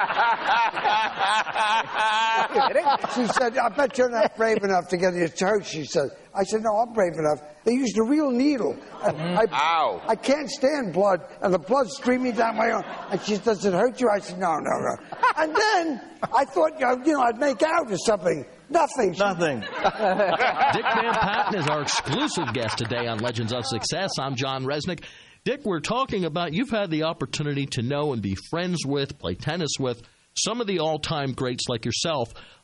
She said, I bet you're not brave enough to get his church, she said. I said, no, I'm brave enough. They used a real needle. Ow. I can't stand blood, and the blood's streaming down my arm. And she said, does it hurt you? I said, no. And then I thought, I'd make out or something. Nothing. Dick Van Patten is our exclusive guest today on Legends of Success. I'm John Resnick. Dick, we're talking about you've had the opportunity to know and be friends with, play tennis with, some of the all-time greats like yourself.